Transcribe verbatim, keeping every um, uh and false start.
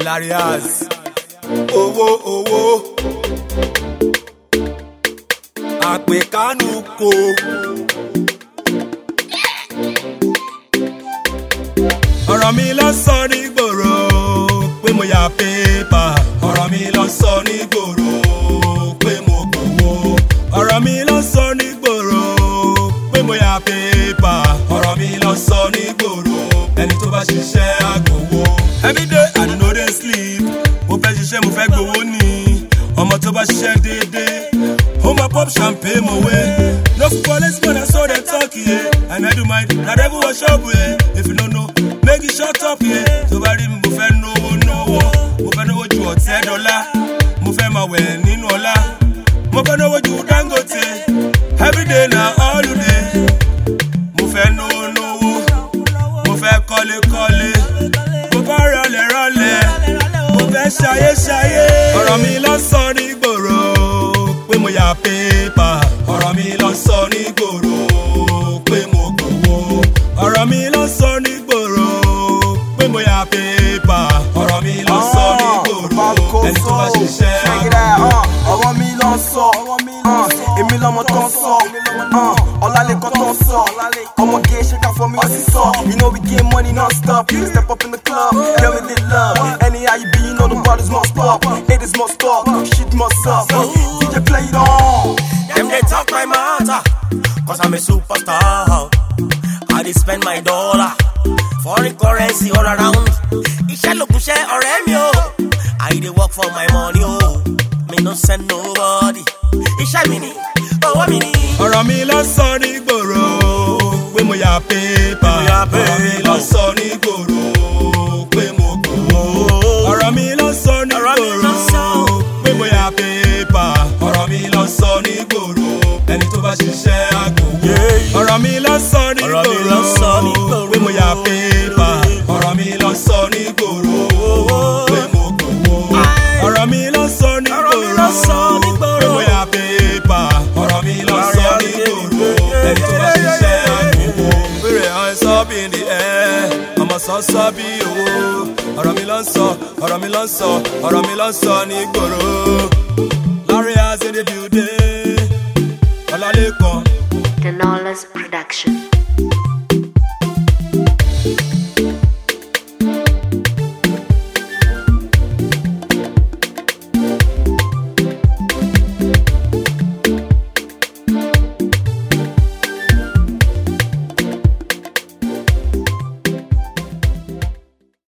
Hilarious. Owó owó. Àpèkánukò. Ọ̀rọ̀ mi lọ sọ ní gbòòrò pé mo ya pépà. Ọ̀rọ̀ mi lọ sọ ní gbòòrò pé mo gbowó. Ọ̀rọ̀ mi lọ sọ ní gbòòrò pé mo ya pépà. Ọ̀rọ̀ mi lọ sọ ní gbòòrò ẹni tó bá ṣiṣẹ́ àgbòwó. Everyday I no dey sleep. Mo fẹ́ ṣiṣẹ́ mo fẹ́ gbowó ni. Ọmọ tó bá ṣiṣẹ́ déédéé. Ó máa pop champagne mo wé. No police man I saw them talk yeah. And I do mind na devil was shop yeah. If you no know make you shut up yeah. Tó bá rí mi mo fẹ́ náwó náwó. Mo fẹ́ náwó ju ọ̀tẹ́ dọ́là. Mo fẹ́ máa wẹ̀ nínú ọlá. Mo fẹ́ náwó ju Dangote. Everyday na holiday. Mo fẹ́ náwó náwó. Mo fẹ́ kọ́lé kọ́lé. Mo fẹ́ rọlẹ̀ rọlẹ̀. Mo fẹ́ ṣayé ṣayé. Ọ̀rọ̀ mi lọ sọ ní gbòòrò pé mo ya pépà. Ọ̀rọ̀ mi lọ sọ ní gbòòrò pé mo gbowó. Ọ̀rọ̀ mi lọ sọ ní gbòòrò pé mo ya pépà. Ọ̀rọ̀ mi lọ sọ ní gbòòrò ẹni tó bá ṣiṣẹ́ àgbòwó. Ọ̀rọ̀ mi lọ sọ, èmi lọmọ tó ń sọ, ọ̀làlẹ́kọ̀ tó ń sọ, ọmọ gay ṣe ká fọ́ mi ó sì sọ. You know we get money non-stop, you step up in the club, then we did love. Anyhow you be, you know the bottles must pop, haters must stop, shit must up. D J play it on. Them they talk my matter, cause I'm a superstar. I dey spend my dollar, foreign currency all around. Iṣẹ́ lòkùn ṣẹ́ ọ̀rẹ́ mi o, I dey work for my money o, me no send nobody. Iṣẹ́ mi ni, owó mi ni. Ọ̀rọ̀ mi lọ sọ ní gbòòrò pé mo ya pépà. Ọ̀rọ̀ mi lọ sọ ní gbòòrò pé mo gbowó. Ọ̀rọ̀ mi lọ sọ ní gbòòrò pé mo ya pépà. Ọ̀rọ̀ mi lọ sọ ní gbòòrò ẹni tó bá ṣiṣẹ́ àgbòwó. Ọ̀rọ̀ mi lọ sọ ní gbòòrò pé mo ya pépà. Ọ̀rọ̀ mi lọ sọ ní gbòòrò pé mo gbowó. Ọ̀rọ̀ mi lọ sọ ní gbòòrò pé mo ya pépà. Ọ̀rọ̀ mi lọ sọ ní gbòòrò ẹni tó bá ṣiṣẹ́ àgbòwó. Pèrè hands up in the air, ọmọ sọ sọ bí owó. Ọ̀rọ̀ mi lọ sọ, ọ̀rọ̀ mi lọ sọ, ọ̀rọ̀ mi lọ sọ ní gbòòrò. Hilarious in the building, Ọlálékan. The Knowledge Production.